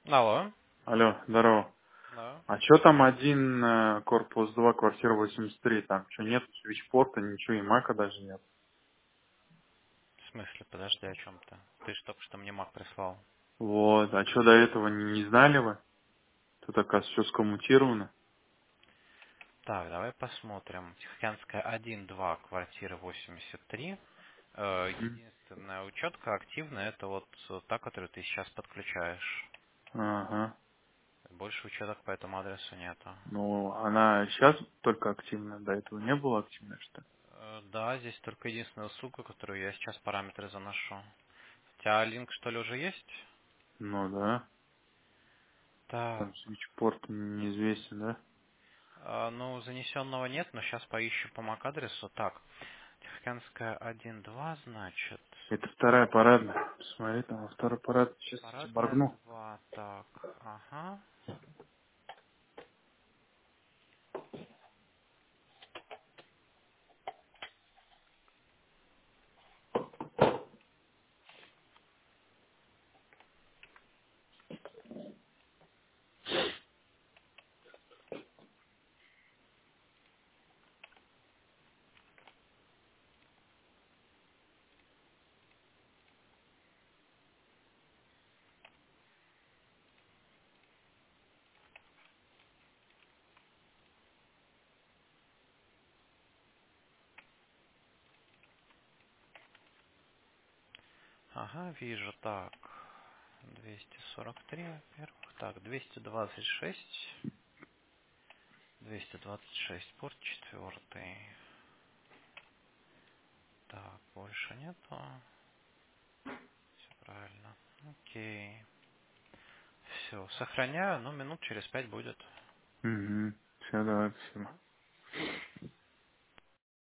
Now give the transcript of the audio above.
Алло. Алло, здорово. Да. А чё там один корпус 2, квартира 83, там что нет свичпорта, ничего, и мака даже нет. В смысле, подожди, о чем ты? Ты же только что мне маг прислал. Вот, а что до этого не знали вы? Тут, оказывается, все скоммутировано. Так, давай посмотрим. Тихоокеанская 1-2, квартира 83. Мгм. Единственная учетка активная, это вот та, которую ты сейчас подключаешь. Ага. Больше учеток по этому адресу нету. Ну, она сейчас только активна, до этого не было активной, что ли? Да, здесь только единственная ссылка, которую я сейчас параметры заношу. У тебя линк, что ли, уже есть? Ну да. Так, Там свичпорт неизвестен, да? ну, занесенного нет, но сейчас поищу по MAC-адресу. Так, Тихоокеанская 1-2, значит. Это вторая парадная. Посмотри, там во второй парад. Сейчас я тебе Парадная моргну. 2, так, ага. Ага, вижу, так. 243, во-первых. Так, 226. 226, порт четвертый. Так, больше нету. Все правильно. Окей. Все, сохраняю, ну, минут через 5 будет. Угу. Все, давай, спасибо.